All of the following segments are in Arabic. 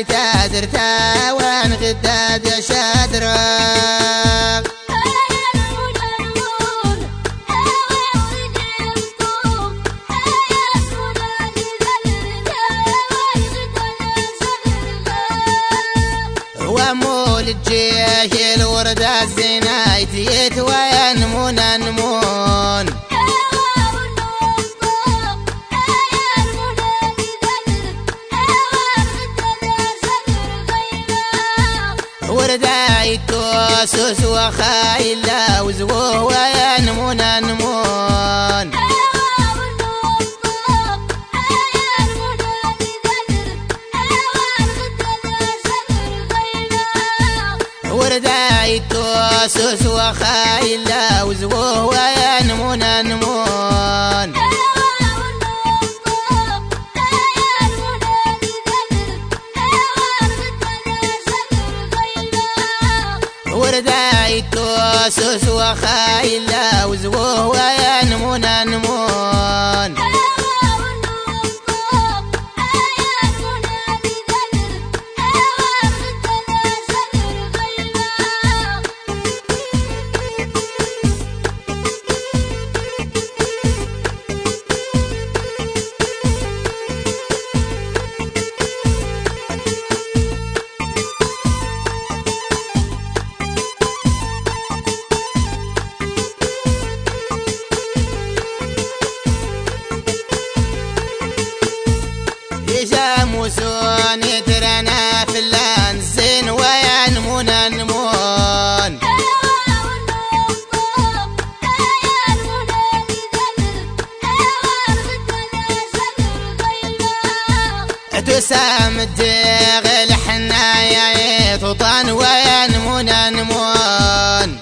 درتا درتا وين غداد يا شادرك ومول الجيش الوردة الزنايت يتوين مون نمون وردة يتوسوس وخايلا وزوه وين مون نمون وردة يتوسوس وخايلا وزوه وين مون نمون وردة يتوسوس وخايلا وزوه وين مون نمون جاموسون يترنا في اللانزين وين مون نمون تسام الديغ الحنايا تطان وين مون نمون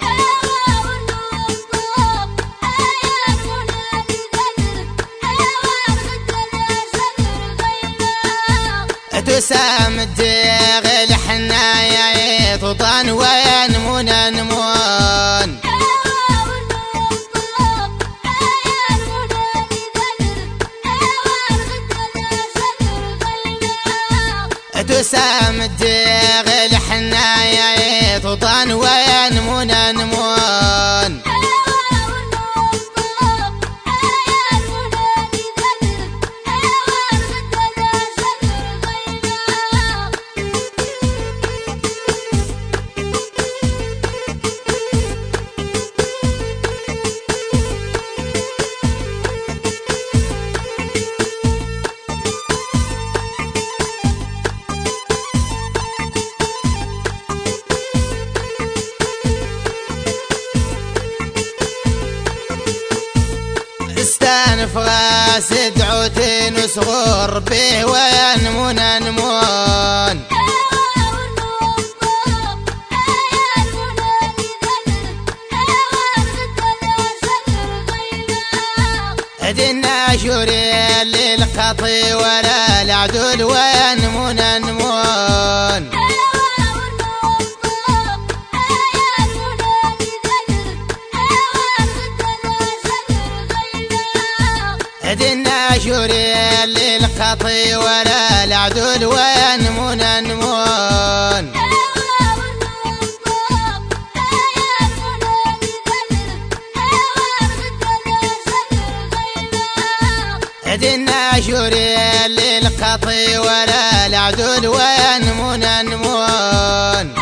تسام الديغ الحنايا تطان وين مون نمون تسام الديغ الحنايا تطان وين مون نمون استانف غاس دعوتين وصغور به وين مون نمون دنا شوري للقطي ولا العدول وين مون نمون دنا شوري للقطي ولا العدول وين مون نمون دنا شوري للقطي ولا العدول وين مون نمون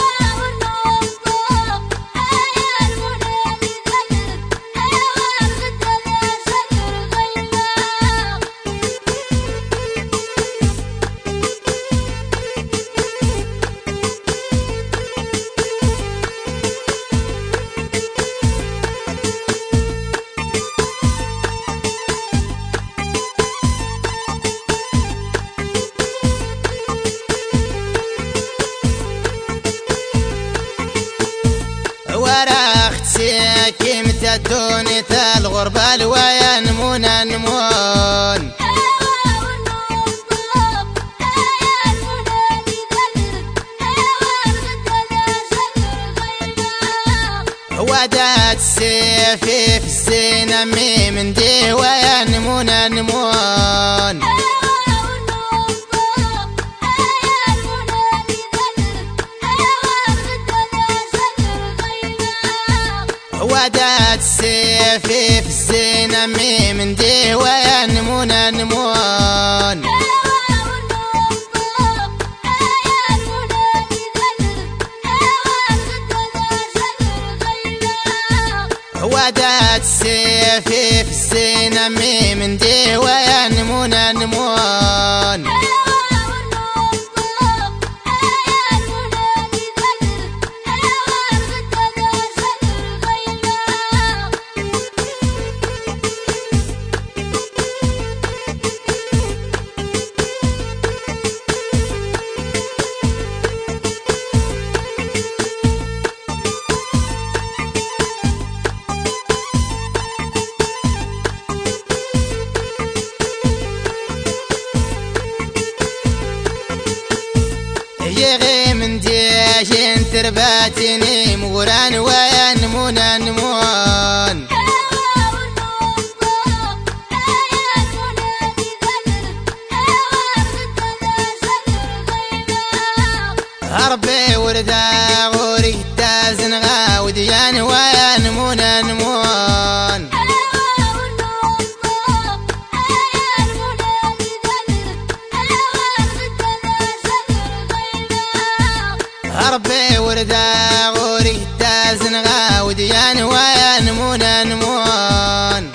ورخت سكيمت الدوني الغربة وين مون نمون ودات سيفي في السينة من دي وين مون نمون ودات السيفي في الزينة من ديه وينمون نمون ودات السيفي في الزينة من ديه وينمون نمون يغي من ديجين ترباتني مغران وينمون نمون هربي وردا غوري تازن غاوديان وينمون نمون هربي وردا غوري تازن غاوديان وينمون نمون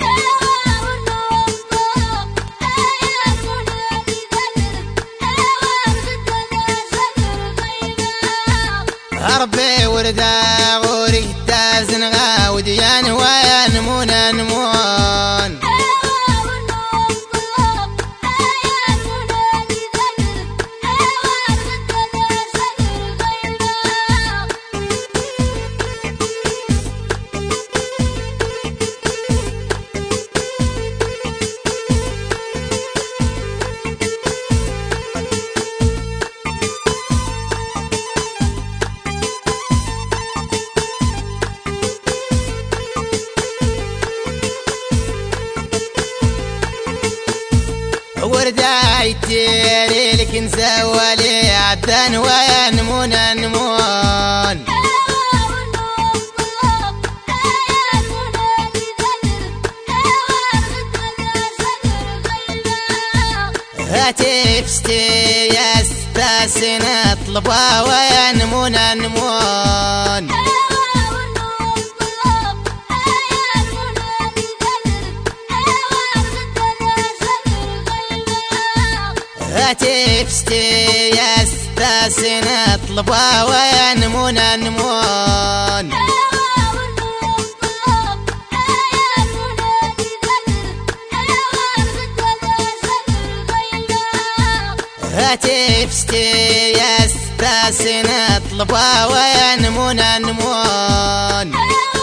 هربي وردا غوري تازن غاوديان وينمون نمون وردا يتيري لك نسوالي عدان وينمون نمون هاتي فشتي يا ستاسين اطلبها وينمون نمون هاتي فشتي يا ستاسين اطلبها وينمون نمون هاتي فشتي يا ستاسين اطلبها وينمون نمون